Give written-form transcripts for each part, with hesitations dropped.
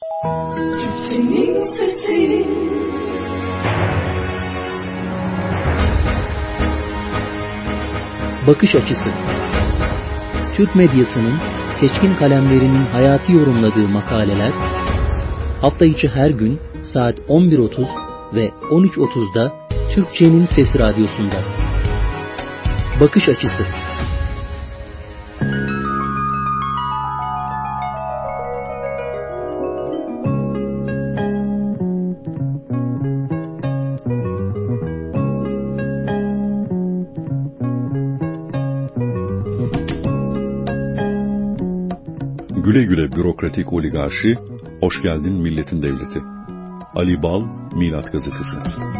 Türkçenin sesi. Bakış açısı. Türk medyasının seçkin kalemlerinin hayatı yorumladığı makaleler, hafta içi her gün saat 11.30 ve 13.30'da Türkçenin Sesi Radyosu'nda. Bakış açısı. Güle güle bürokratik oligarşi, hoş geldin milletin devleti. Ali Bal, Milat Gazetesi.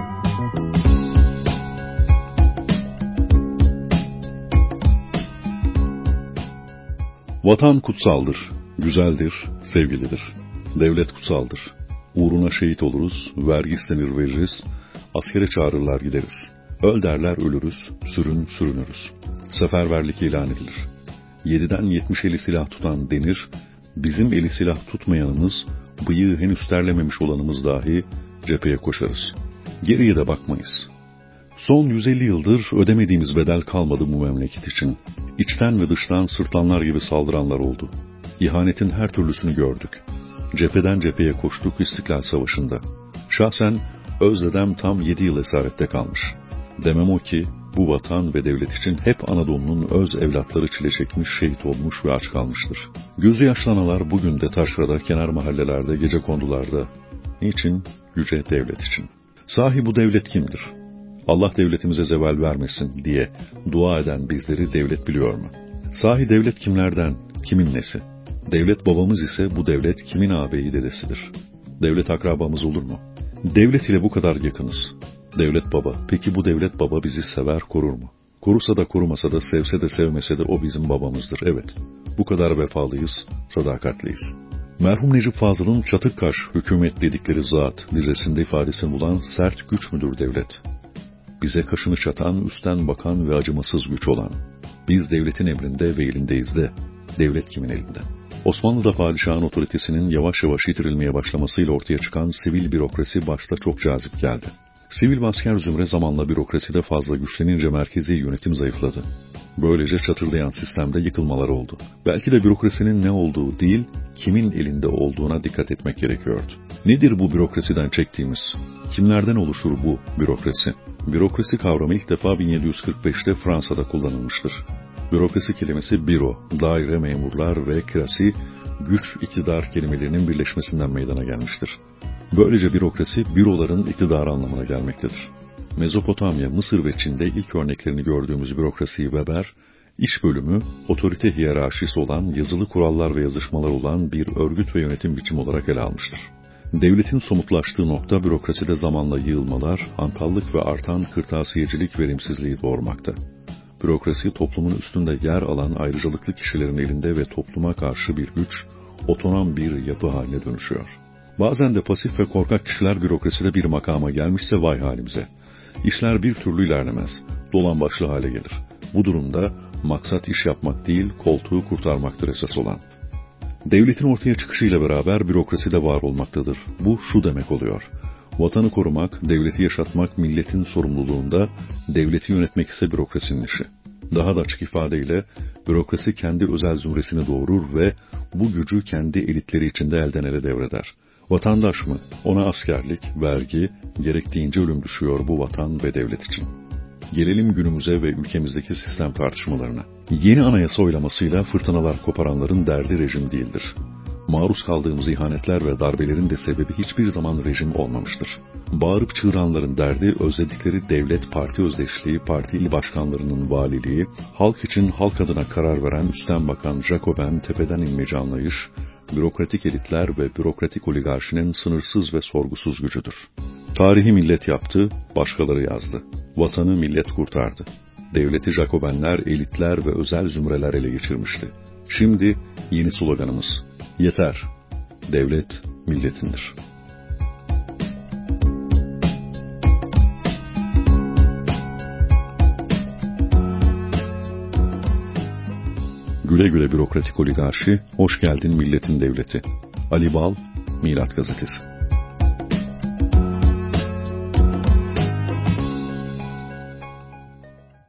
Vatan kutsaldır, güzeldir, sevgilidir. Devlet kutsaldır. Uğruna şehit oluruz, vergi istenir veririz, askere çağırırlar gideriz. Öl derler ölürüz, sürün sürünürüz. Seferberlik ilan edilir. 7'den 70 eli silah tutan denir, bizim eli silah tutmayanımız, bıyığı henüz terlememiş olanımız dahi cepheye koşarız. Geriye de bakmayız. Son 150 yıldır ödemediğimiz bedel kalmadı bu memleket için. İçten ve dıştan sırtlanlar gibi saldıranlar oldu. İhanetin her türlüsünü gördük. Cepheden cepheye koştuk İstiklal Savaşı'nda. Şahsen Özdedem tam 7 yıl esarette kalmış. Demem o ki, bu vatan ve devlet için hep Anadolu'nun öz evlatları çile çekmiş, şehit olmuş ve aç kalmıştır. Gözü yaşlanalar bugün de taşrada, kenar mahallelerde, gecekondularda. Niçin? Yüce devlet için. Sahi bu devlet kimdir? Allah devletimize zeval vermesin diye dua eden bizleri devlet biliyor mu? Sahi devlet kimlerden, kimin nesi? Devlet babamız ise bu devlet kimin ağabeyi dedesidir? Devlet akrabamız olur mu? Devlet ile bu kadar yakınız. Devlet baba. Peki bu devlet baba bizi sever, korur mu? Korusa da korumasa da, sevse de sevmese de o bizim babamızdır. Evet. Bu kadar vefalıyız, sadakatliyiz. Merhum Necip Fazıl'ın Çatıkkaş hükümet dedikleri zat dizesinde ifadesini bulan sert güç müdür devlet? Bize kaşını çatan, üstten bakan ve acımasız güç olan. Biz devletin emrinde ve elindeyiz de, devlet kimin elinde? Osmanlı'da padişahın otoritesinin yavaş yavaş yitirilmeye başlamasıyla ortaya çıkan sivil bürokrasi başta çok cazip geldi. Sivil ve asker zümre zamanla bürokraside fazla güçlenince merkezi yönetim zayıfladı. Böylece çatırdayan sistemde yıkılmalar oldu. Belki de bürokrasinin ne olduğu değil, kimin elinde olduğuna dikkat etmek gerekiyordu. Nedir bu bürokrasiden çektiğimiz? Kimlerden oluşur bu bürokrasi? Bürokrasi kavramı ilk defa 1745'te Fransa'da kullanılmıştır. Bürokrasi kelimesi büro, daire, memurlar ve krasi, güç, iktidar kelimelerinin birleşmesinden meydana gelmiştir. Böylece bürokrasi, büroların iktidarı anlamına gelmektedir. Mezopotamya, Mısır ve Çin'de ilk örneklerini gördüğümüz bürokrasiyi Weber, iş bölümü, otorite hiyerarşisi olan, yazılı kurallar ve yazışmalar olan bir örgüt ve yönetim biçimi olarak ele almıştır. Devletin somutlaştığı nokta bürokraside zamanla yığılmalar, hantallık ve artan kırtasiyecilik verimsizliği doğurmakta. Bürokrasi toplumun üstünde yer alan ayrıcalıklı kişilerin elinde ve topluma karşı bir güç, otonom bir yapı haline dönüşüyor. Bazen de pasif ve korkak kişiler bürokraside bir makama gelmişse vay halimize. İşler bir türlü ilerlemez, dolambaçlı hale gelir. Bu durumda maksat iş yapmak değil, koltuğu kurtarmaktır esas olan. Devletin ortaya çıkışıyla beraber bürokrasi de var olmaktadır. Bu şu demek oluyor: vatanı korumak, devleti yaşatmak milletin sorumluluğunda, devleti yönetmek ise bürokrasinin işi. Daha da açık ifadeyle, bürokrasi kendi özel zümresini doğurur ve bu gücü kendi elitleri içinde elden ele devreder. Vatandaş mı? Ona askerlik, vergi, gerektiğince ölüm düşüyor bu vatan ve devlet için. Gelelim günümüze ve ülkemizdeki sistem tartışmalarına. Yeni anayasa oylamasıyla fırtınalar koparanların derdi rejim değildir. Maruz kaldığımız ihanetler ve darbelerin de sebebi hiçbir zaman rejim olmamıştır. Bağırıp çığıranların derdi özledikleri devlet parti özdeşliği, parti il başkanlarının valiliği, halk için halk adına karar veren üstten bakan Jacoben tepeden inmeci anlayış, bürokratik elitler ve bürokratik oligarşinin sınırsız ve sorgusuz gücüdür. Tarihi millet yaptı, başkaları yazdı. Vatanı millet kurtardı. Devleti Jacobenler, elitler ve özel zümreler ele geçirmişti. Şimdi yeni sloganımız: yeter, devlet milletindir. Güle güle bürokratik oligarşi, hoş geldin milletin devleti. Ali Bal, Milat Gazetesi.